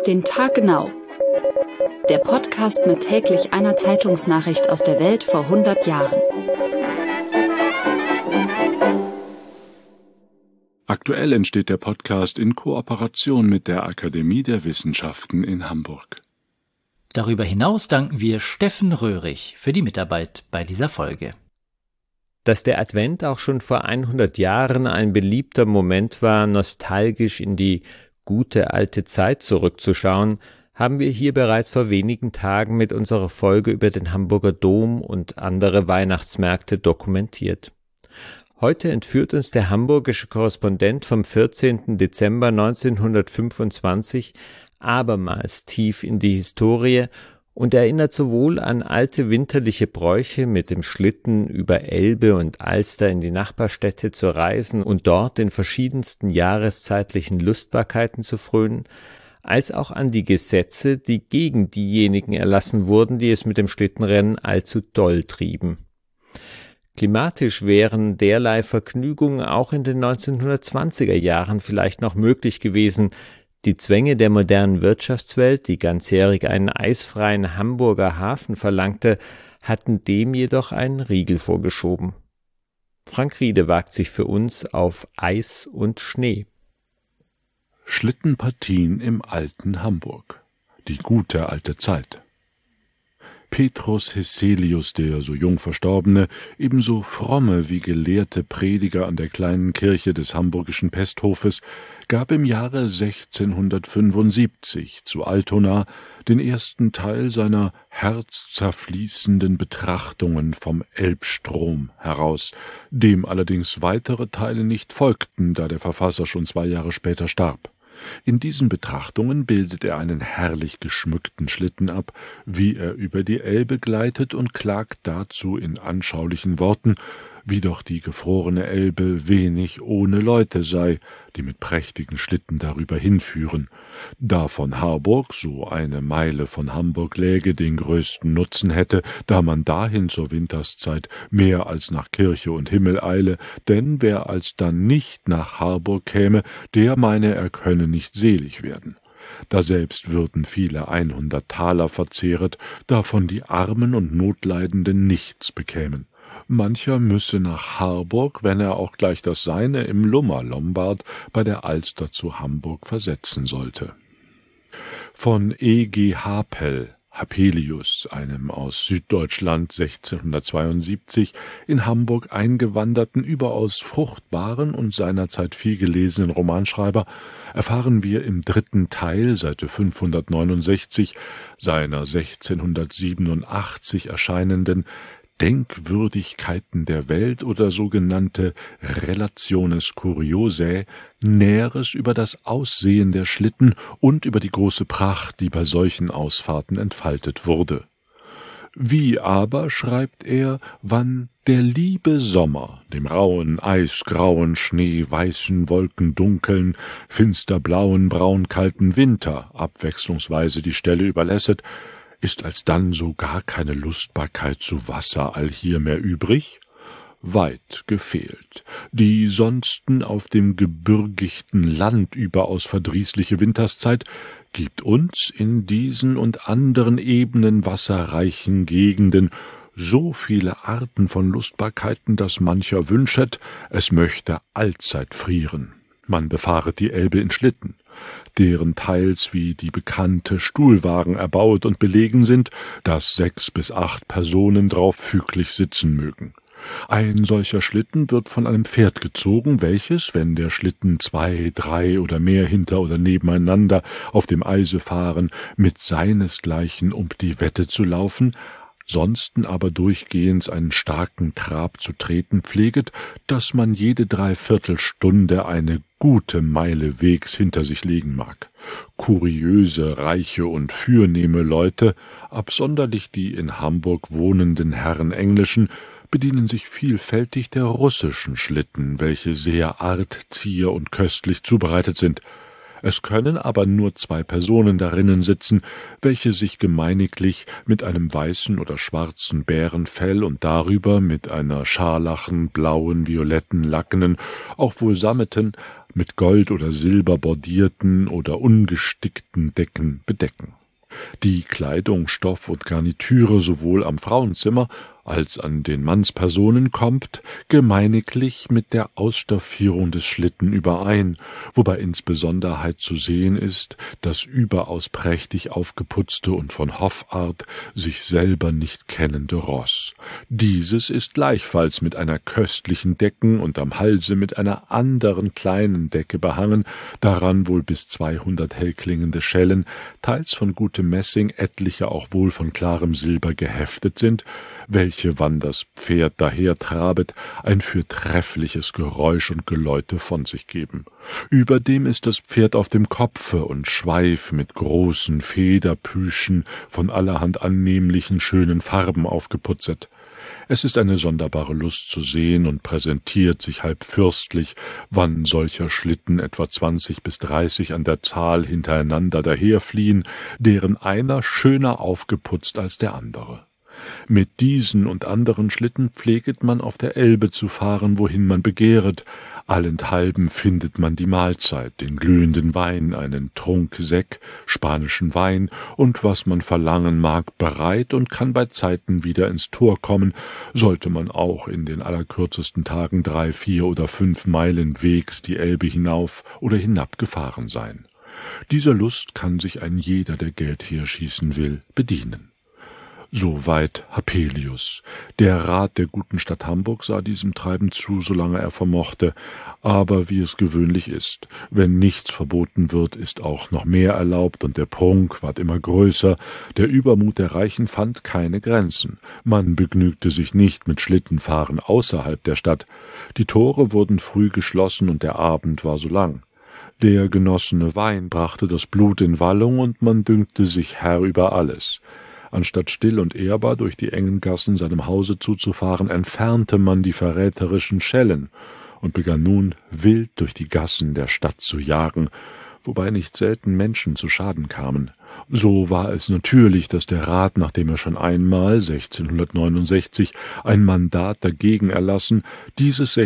den Tag genau. Der Podcast mit täglich einer Zeitungsnachricht aus der Welt vor 100 Jahren. Aktuell entsteht der Podcast in Kooperation mit der Akademie der Wissenschaften in Hamburg. Darüber hinaus danken wir Steffen Röhrig für die Mitarbeit bei dieser Folge. Dass der Advent auch schon vor 100 Jahren ein beliebter Moment war, nostalgisch in die gute alte Zeit zurückzuschauen, haben wir hier bereits vor wenigen Tagen mit unserer Folge über den Hamburger Dom und andere Weihnachtsmärkte dokumentiert. Heute entführt uns der hamburgische Korrespondent vom 14. Dezember 1925 abermals tief in die Historie und erinnert sowohl an alte winterliche Bräuche, mit dem Schlitten über Elbe und Alster in die Nachbarstädte zu reisen und dort in verschiedensten jahreszeitlichen Lustbarkeiten zu frönen, als auch an die Gesetze, die gegen diejenigen erlassen wurden, die es mit dem Schlittenrennen allzu doll trieben. Klimatisch wären derlei Vergnügungen auch in den 1920er Jahren vielleicht noch möglich gewesen. Die Zwänge der modernen Wirtschaftswelt, die ganzjährig einen eisfreien Hamburger Hafen verlangte, hatten dem jedoch einen Riegel vorgeschoben. Frank Riede wagt sich für uns auf Eis und Schnee. Schlittenpartien im alten Hamburg. Die gute alte Zeit. Petrus Hesselius, der so jung verstorbene, ebenso fromme wie gelehrte Prediger an der kleinen Kirche des hamburgischen Pesthofes, gab im Jahre 1675 zu Altona den ersten Teil seiner herzzerfließenden Betrachtungen vom Elbstrom heraus, dem allerdings weitere Teile nicht folgten, da der Verfasser schon 2 Jahre später starb. In diesen Betrachtungen bildet er einen herrlich geschmückten Schlitten ab, wie er über die Elbe gleitet, und klagt dazu in anschaulichen Worten, wie doch die gefrorene Elbe wenig ohne Leute sei, die mit prächtigen Schlitten darüber hinführen. Da von Harburg, so eine Meile von Hamburg läge, den größten Nutzen hätte, da man dahin zur Winterszeit mehr als nach Kirche und Himmel eile, denn wer alsdann nicht nach Harburg käme, der meine, er könne nicht selig werden. Daselbst würden viele 100 Taler verzehret, davon die Armen und Notleidenden nichts bekämen. Mancher müsse nach Harburg, wenn er auch gleich das Seine im Lummer-Lombard bei der Alster zu Hamburg versetzen sollte. Von E.G. Hapelius, einem aus Süddeutschland 1672 in Hamburg eingewanderten, überaus fruchtbaren und seinerzeit viel gelesenen Romanschreiber, erfahren wir im 3. Teil, Seite 569, seiner 1687 erscheinenden Denkwürdigkeiten der Welt oder sogenannte Relationes Curiosae Näheres über das Aussehen der Schlitten und über die große Pracht, die bei solchen Ausfahrten entfaltet wurde. Wie aber, schreibt er, wann der liebe Sommer dem rauen, eisgrauen, schneeweißen, wolkendunkeln, finsterblauen, braunkalten Winter abwechslungsweise die Stelle überlässet, ist alsdann so gar keine Lustbarkeit zu Wasser allhier mehr übrig? Weit gefehlt. Die sonsten auf dem gebürgigten Land überaus verdrießliche Winterszeit gibt uns in diesen und anderen ebenen wasserreichen Gegenden so viele Arten von Lustbarkeiten, dass mancher wünschet, es möchte allzeit frieren. Man befahret die Elbe in Schlitten, deren teils wie die bekannte Stuhlwagen erbauet und belegen sind, dass 6 bis 8 Personen drauf füglich sitzen mögen. Ein solcher Schlitten wird von einem Pferd gezogen, welches, wenn der Schlitten 2, 3 oder mehr hinter oder nebeneinander auf dem Eise fahren, mit seinesgleichen die Wette zu laufen, sonsten aber durchgehends einen starken Trab zu treten pfleget, dass man jede 3/4 Stunde eine gute Meile Wegs hinter sich legen mag. Kuriöse, reiche und fürnehme Leute, absonderlich die in Hamburg wohnenden Herren Englischen, bedienen sich vielfältig der russischen Schlitten, welche sehr artzier und köstlich zubereitet sind. Es können aber nur 2 Personen darinnen sitzen, welche sich gemeiniglich mit einem weißen oder schwarzen Bärenfell und darüber mit einer scharlachen, blauen, violetten, lackenen, auch wohl sammeten, mit Gold oder Silber bordierten oder ungestickten Decken bedecken. Die Kleidung, Stoff und Garnitüre sowohl am Frauenzimmer als an den Mannspersonen kommt gemeiniglich mit der Ausstaffierung des Schlitten überein, wobei insbesonderheit zu sehen ist, das überaus prächtig aufgeputzte und von Hoffart sich selber nicht kennende Ross. Dieses ist gleichfalls mit einer köstlichen Decken und am Halse mit einer anderen kleinen Decke behangen, daran wohl bis 200 hellklingende Schellen, teils von gutem Messing, etliche auch wohl von klarem Silber geheftet sind, welche, wann das Pferd dahertrabet, ein fürtreffliches Geräusch und Geläute von sich geben. Überdem ist das Pferd auf dem Kopfe und Schweif mit großen Federpüschen von allerhand annehmlichen, schönen Farben aufgeputzet. Es ist eine sonderbare Lust zu sehen und präsentiert sich halb fürstlich, wann solcher Schlitten etwa 20 bis 30 an der Zahl hintereinander daherfliehen, deren einer schöner aufgeputzt als der andere. Mit diesen und anderen Schlitten pfleget man auf der Elbe zu fahren, wohin man begehret. Allenthalben findet man die Mahlzeit, den glühenden Wein, einen Trunk Sekt, spanischen Wein und was man verlangen mag bereit und kann bei Zeiten wieder ins Tor kommen, sollte man auch in den allerkürzesten Tagen 3, 4 oder 5 Meilen Wegs die Elbe hinauf oder hinab gefahren sein. Dieser Lust kann sich ein jeder, der Geld herschießen will, bedienen. Soweit Hapelius. Der Rat der guten Stadt Hamburg sah diesem Treiben zu, solange er vermochte, aber wie es gewöhnlich ist, wenn nichts verboten wird, ist auch noch mehr erlaubt, und der Prunk ward immer größer, der Übermut der Reichen fand keine Grenzen. Man begnügte sich nicht mit Schlittenfahren außerhalb der Stadt. Die Tore wurden früh geschlossen und der Abend war so lang. Der genossene Wein brachte das Blut in Wallung, und man dünkte sich Herr über alles. Anstatt still und ehrbar durch die engen Gassen seinem Hause zuzufahren, entfernte man die verräterischen Schellen und begann nun wild durch die Gassen der Stadt zu jagen, wobei nicht selten Menschen zu Schaden kamen. So war es natürlich, dass der Rat, nachdem er schon einmal 1669 ein Mandat dagegen erlassen, dieses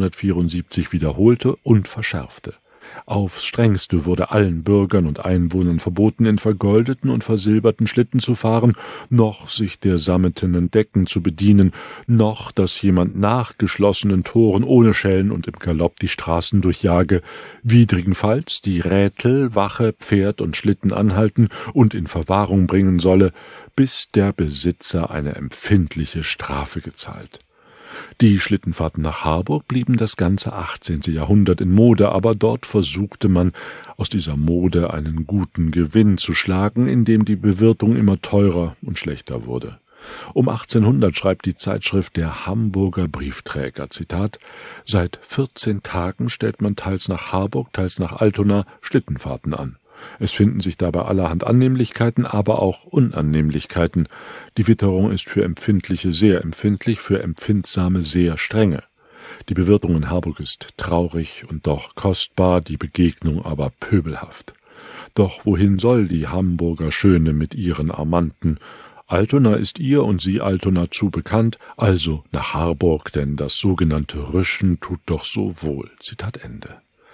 1674 wiederholte und verschärfte. Aufs Strengste wurde allen Bürgern und Einwohnern verboten, in vergoldeten und versilberten Schlitten zu fahren, noch sich der sammetenen Decken zu bedienen, noch dass jemand nach geschlossenen Toren ohne Schellen und im Galopp die Straßen durchjage, widrigenfalls die Rätel, Wache, Pferd und Schlitten anhalten und in Verwahrung bringen solle, bis der Besitzer eine empfindliche Strafe gezahlt. Die Schlittenfahrten nach Harburg blieben das ganze 18. Jahrhundert in Mode, aber dort versuchte man, aus dieser Mode einen guten Gewinn zu schlagen, indem die Bewirtung immer teurer und schlechter wurde. Um 1800 schreibt die Zeitschrift Der Hamburger Briefträger, Zitat, »Seit 14 Tagen stellt man teils nach Harburg, teils nach Altona Schlittenfahrten an. Es finden sich dabei allerhand Annehmlichkeiten, aber auch Unannehmlichkeiten. Die Witterung ist für Empfindliche sehr empfindlich, für Empfindsame sehr strenge. Die Bewirtung in Harburg ist traurig und doch kostbar, die Begegnung aber pöbelhaft. Doch wohin soll die Hamburger Schöne mit ihren Amanten? Altona ist ihr und sie Altona zu bekannt, also nach Harburg, denn das sogenannte Rüschen tut doch so wohl.« Zitat Ende.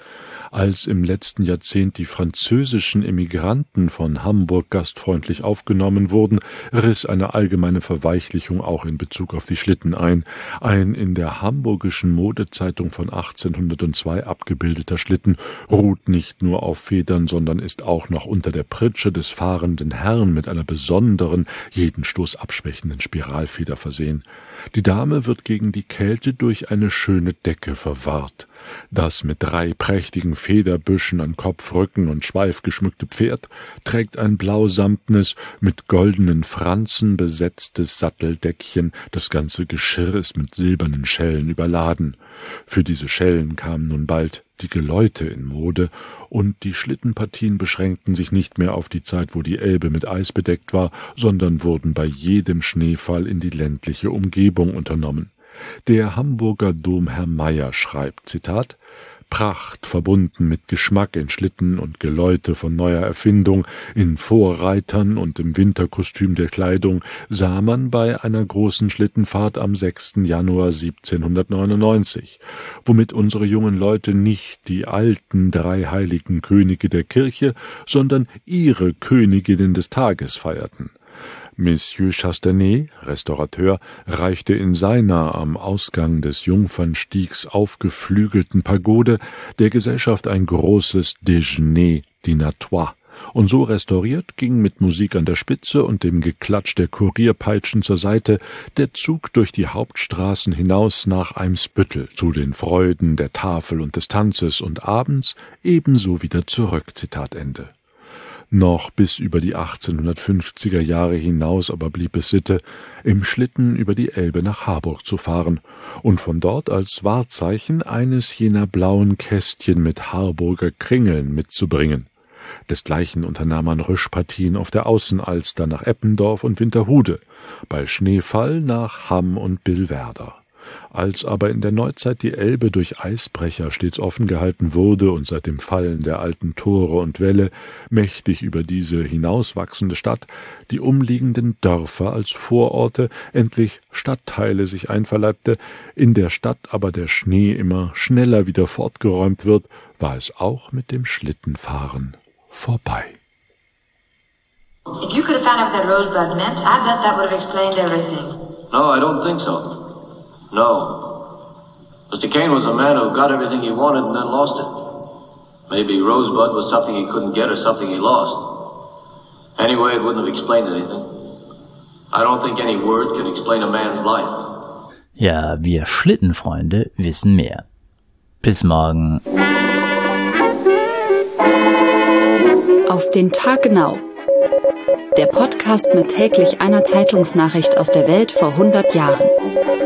Als im letzten Jahrzehnt die französischen Emigranten von Hamburg gastfreundlich aufgenommen wurden, riss eine allgemeine Verweichlichung auch in Bezug auf die Schlitten ein. Ein in der Hamburgischen Modezeitung von 1802 abgebildeter Schlitten ruht nicht nur auf Federn, sondern ist auch noch unter der Pritsche des fahrenden Herrn mit einer besonderen, jeden Stoß abschwächenden Spiralfeder versehen. Die Dame wird gegen die Kälte durch eine schöne Decke verwahrt. Das mit 3 prächtigen Federbüschen an Kopf, Rücken und Schweif geschmückte Pferd trägt ein blausamtnes, mit goldenen Franzen besetztes Satteldeckchen, das ganze Geschirr ist mit silbernen Schellen überladen. Für diese Schellen kamen nun bald die Geläute in Mode, und die Schlittenpartien beschränkten sich nicht mehr auf die Zeit, wo die Elbe mit Eis bedeckt war, sondern wurden bei jedem Schneefall in die ländliche Umgebung unternommen. Der Hamburger Domherr Meyer schreibt, Zitat, Pracht verbunden mit Geschmack in Schlitten und Geläute von neuer Erfindung, in Vorreitern und im Winterkostüm der Kleidung, sah man bei einer großen Schlittenfahrt am 6. Januar 1799, womit unsere jungen Leute nicht die alten 3 heiligen Könige der Kirche, sondern ihre Königinnen des Tages feierten. Monsieur Chastanet, Restaurateur, reichte in seiner am Ausgang des Jungfernstiegs aufgeflügelten Pagode der Gesellschaft ein großes Déjeuner dînatoire, und so restauriert ging mit Musik an der Spitze und dem Geklatsch der Kurierpeitschen zur Seite der Zug durch die Hauptstraßen hinaus nach Eimsbüttel zu den Freuden der Tafel und des Tanzes und abends ebenso wieder zurück. Zitat Ende. Noch bis über die 1850er Jahre hinaus aber blieb es Sitte, im Schlitten über die Elbe nach Harburg zu fahren und von dort als Wahrzeichen eines jener blauen Kästchen mit Harburger Kringeln mitzubringen. Desgleichen unternahm man Röschpartien auf der Außenalster nach Eppendorf und Winterhude, bei Schneefall nach Hamm und Billwerder. Als aber in der Neuzeit die Elbe durch Eisbrecher stets offen gehalten wurde und seit dem Fallen der alten Tore und Wälle mächtig über diese hinauswachsende Stadt die umliegenden Dörfer als Vororte, endlich Stadtteile sich einverleibte, in der Stadt aber der Schnee immer schneller wieder fortgeräumt wird, war es auch mit dem Schlittenfahren vorbei. If you could have found out what that rosebud meant, I bet that would have explained everything. No, I don't think so. No. Mr. Kane was a man who got everything he wanted and then lost it. Maybe Rosebud was something he couldn't get or something he lost. Anyway, it wouldn't have explained anything. I don't think any word can explain a man's life. Ja, wir Schlittenfreunde wissen mehr. Bis morgen. Auf den Tag genau. Der Podcast mit täglich einer Zeitungsnachricht aus der Welt vor 100 Jahren.